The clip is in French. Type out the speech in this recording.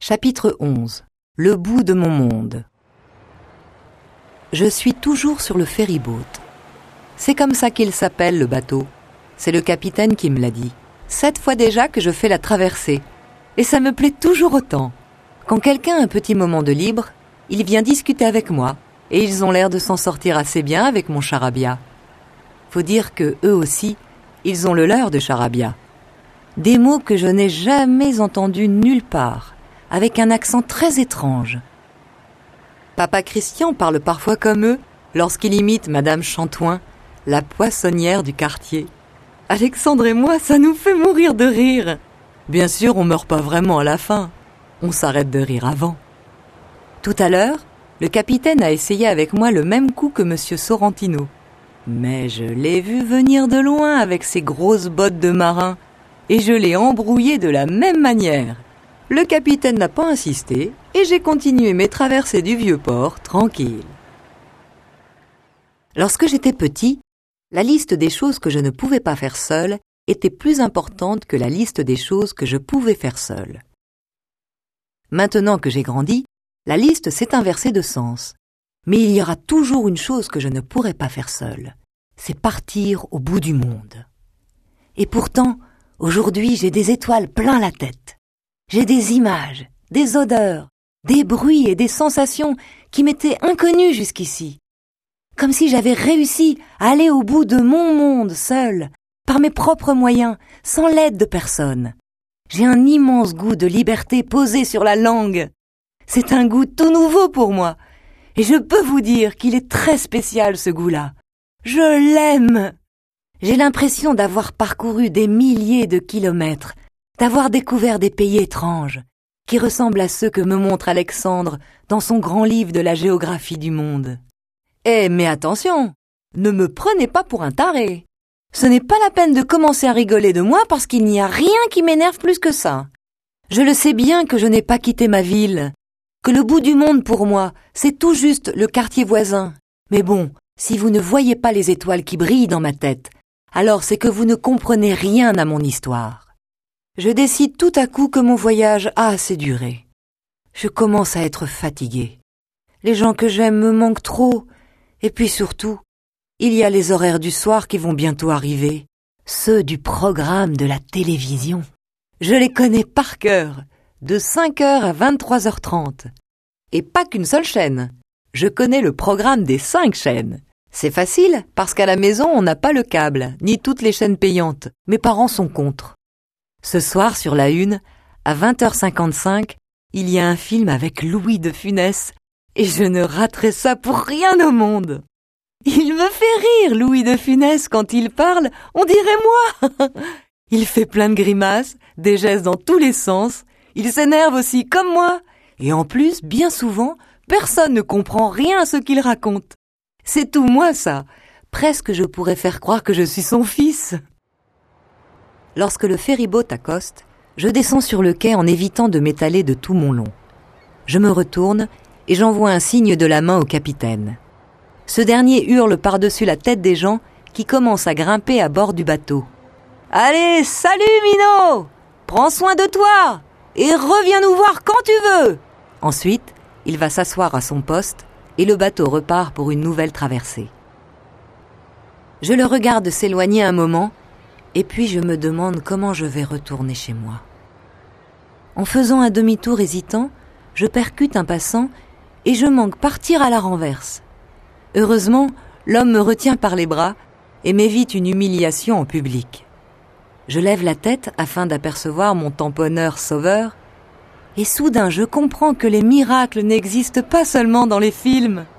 Chapitre 11. Le bout de mon monde. Je suis toujours sur le ferry-boat. C'est comme ça qu'il s'appelle, le bateau. C'est le capitaine qui me l'a dit. 7 fois déjà que je fais la traversée. Et ça me plaît toujours autant. Quand quelqu'un a un petit moment de libre, il vient discuter avec moi. Et ils ont l'air de s'en sortir assez bien avec mon charabia. Faut dire que eux aussi, ils ont le leur de charabia. Des mots que je n'ai jamais entendus nulle part, avec un accent très étrange. Papa Christian parle parfois comme eux, lorsqu'il imite Madame Chantouin, la poissonnière du quartier. Alexandre et moi, ça nous fait mourir de rire. Bien sûr, on meurt pas vraiment à la fin. On s'arrête de rire avant. Tout à l'heure, le capitaine a essayé avec moi le même coup que Monsieur Sorrentino. Mais je l'ai vu venir de loin avec ses grosses bottes de marin, et je l'ai embrouillé de la même manière. Le capitaine n'a pas insisté, et j'ai continué mes traversées du vieux port, tranquille. Lorsque j'étais petit, la liste des choses que je ne pouvais pas faire seul était plus importante que la liste des choses que je pouvais faire seul. Maintenant que j'ai grandi, la liste s'est inversée de sens. Mais il y aura toujours une chose que je ne pourrai pas faire seul. C'est partir au bout du monde. Et pourtant, aujourd'hui, j'ai des étoiles plein la tête. J'ai des images, des odeurs, des bruits et des sensations qui m'étaient inconnues jusqu'ici. Comme si j'avais réussi à aller au bout de mon monde seul, par mes propres moyens, sans l'aide de personne. J'ai un immense goût de liberté posé sur la langue. C'est un goût tout nouveau pour moi. Et je peux vous dire qu'il est très spécial, ce goût-là. Je l'aime. J'ai l'impression d'avoir parcouru des milliers de kilomètres, d'avoir découvert des pays étranges, qui ressemblent à ceux que me montre Alexandre dans son grand livre de la géographie du monde. Mais attention, ne me prenez pas pour un taré. Ce n'est pas la peine de commencer à rigoler de moi parce qu'il n'y a rien qui m'énerve plus que ça. Je le sais bien que je n'ai pas quitté ma ville, que le bout du monde pour moi, c'est tout juste le quartier voisin. Mais bon, si vous ne voyez pas les étoiles qui brillent dans ma tête, alors c'est que vous ne comprenez rien à mon histoire. Je décide tout à coup que mon voyage a assez duré. Je commence à être fatiguée. Les gens que j'aime me manquent trop. Et puis surtout, il y a les horaires du soir qui vont bientôt arriver, ceux du programme de la télévision. Je les connais par cœur, de 5h à 23h30. Et pas qu'une seule chaîne. Je connais le programme des 5 chaînes. C'est facile, parce qu'à la maison, on n'a pas le câble, ni toutes les chaînes payantes. Mes parents sont contre. Ce soir, sur la 1, à 20h55, il y a un film avec Louis de Funès, et je ne raterai ça pour rien au monde. Il me fait rire, Louis de Funès, quand il parle, on dirait moi. Il fait plein de grimaces, des gestes dans tous les sens, il s'énerve aussi comme moi, et en plus, bien souvent, personne ne comprend rien à ce qu'il raconte. C'est tout moi, ça. Presque je pourrais faire croire que je suis son fils. Lorsque le ferry-boat accoste, je descends sur le quai en évitant de m'étaler de tout mon long. Je me retourne et j'envoie un signe de la main au capitaine. Ce dernier hurle par-dessus la tête des gens qui commencent à grimper à bord du bateau. « Allez, salut Minot! Prends soin de toi et reviens nous voir quand tu veux !» Ensuite, il va s'asseoir à son poste et le bateau repart pour une nouvelle traversée. Je le regarde s'éloigner un moment et puis je me demande comment je vais retourner chez moi. En faisant un demi-tour hésitant, je percute un passant et je manque partir à la renverse. Heureusement, l'homme me retient par les bras et m'évite une humiliation en public. Je lève la tête afin d'apercevoir mon tamponneur sauveur et soudain je comprends que les miracles n'existent pas seulement dans les films.